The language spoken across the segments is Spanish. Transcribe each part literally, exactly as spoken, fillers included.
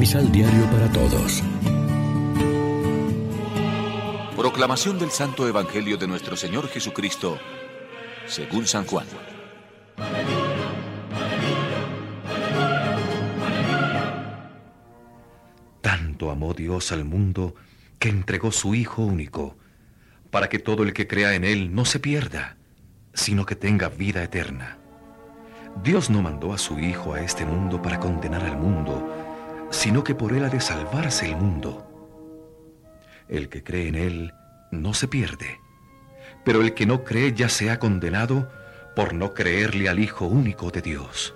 Misal Diario para Todos. Proclamación del Santo Evangelio de nuestro Señor Jesucristo, según San Juan. Tanto amó Dios al mundo que entregó su Hijo único, para que todo el que crea en Él no se pierda, sino que tenga vida eterna. Dios no mandó a su Hijo a este mundo para condenar al mundo, sino que por Él ha de salvarse el mundo. El que cree en Él no se pierde, pero el que no cree ya se ha condenado por no creerle al Hijo único de Dios.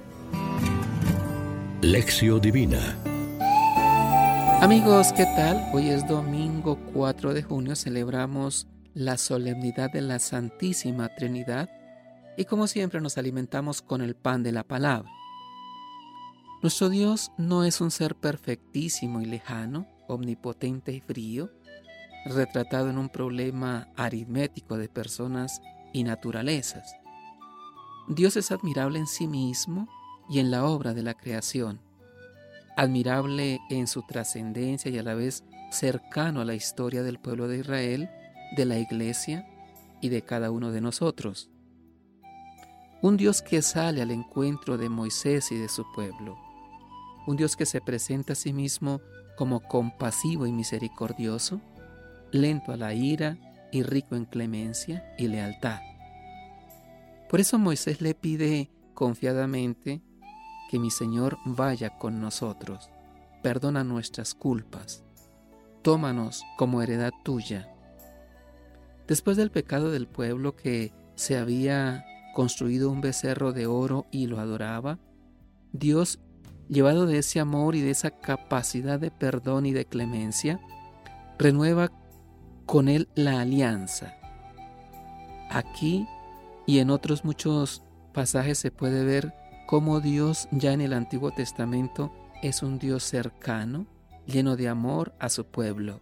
Lección Divina. Amigos, ¿qué tal? Hoy es domingo cuatro de junio, celebramos la solemnidad de la Santísima Trinidad y como siempre nos alimentamos con el pan de la palabra. Nuestro Dios no es un ser perfectísimo y lejano, omnipotente y frío, retratado en un problema aritmético de personas y naturalezas. Dios es admirable en sí mismo y en la obra de la creación, admirable en su trascendencia y a la vez cercano a la historia del pueblo de Israel, de la Iglesia y de cada uno de nosotros. Un Dios que sale al encuentro de Moisés y de su pueblo. Un Dios que se presenta a sí mismo como compasivo y misericordioso, lento a la ira y rico en clemencia y lealtad. Por eso Moisés le pide confiadamente que mi Señor vaya con nosotros, perdona nuestras culpas, tómanos como heredad tuya. Después del pecado del pueblo que se había construido un becerro de oro y lo adoraba, Dios, llevado de ese amor y de esa capacidad de perdón y de clemencia, renueva con él la alianza. Aquí y en otros muchos pasajes se puede ver cómo Dios ya en el Antiguo Testamento es un Dios cercano, lleno de amor a su pueblo.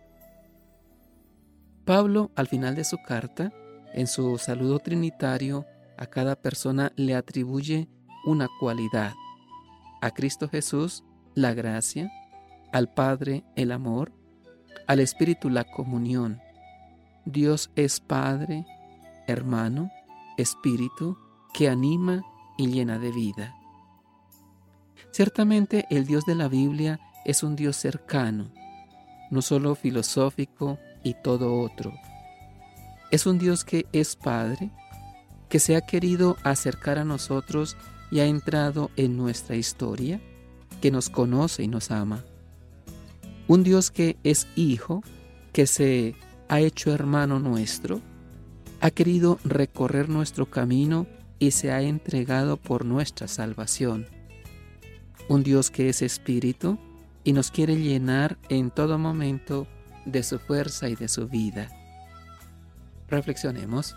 Pablo, al final de su carta, en su saludo trinitario, a cada persona le atribuye una cualidad. A Cristo Jesús, la gracia; al Padre, el amor; al Espíritu, la comunión. Dios es Padre, hermano, Espíritu, que anima y llena de vida. Ciertamente el Dios de la Biblia es un Dios cercano, no solo filosófico y todo otro. Es un Dios que es Padre, que se ha querido acercar a nosotros y ha entrado en nuestra historia, que nos conoce y nos ama. Un Dios que es Hijo, que se ha hecho hermano nuestro, ha querido recorrer nuestro camino y se ha entregado por nuestra salvación. Un Dios que es Espíritu y nos quiere llenar en todo momento de su fuerza y de su vida. Reflexionemos.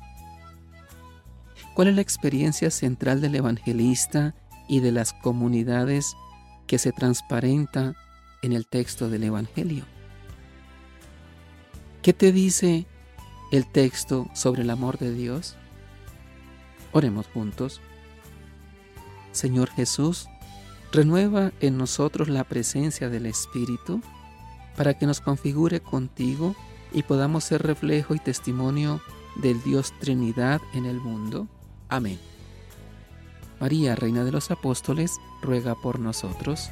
¿Cuál es la experiencia central del evangelista y de las comunidades que se transparenta en el texto del Evangelio? ¿Qué te dice el texto sobre el amor de Dios? Oremos juntos. Señor Jesús, renueva en nosotros la presencia del Espíritu para que nos configure contigo y podamos ser reflejo y testimonio del Dios Trinidad en el mundo. Amén. María, Reina de los Apóstoles, ruega por nosotros.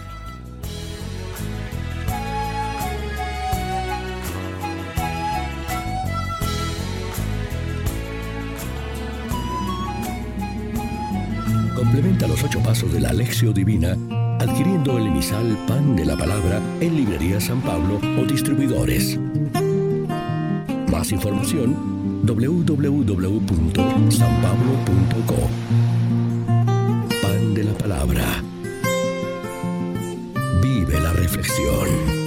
Complementa los ocho pasos de la Lección Divina adquiriendo el emisal Pan de la Palabra en Librería San Pablo o distribuidores. Más información doble u doble u doble u punto san pablo punto co. Pan de la Palabra. Vive la reflexión.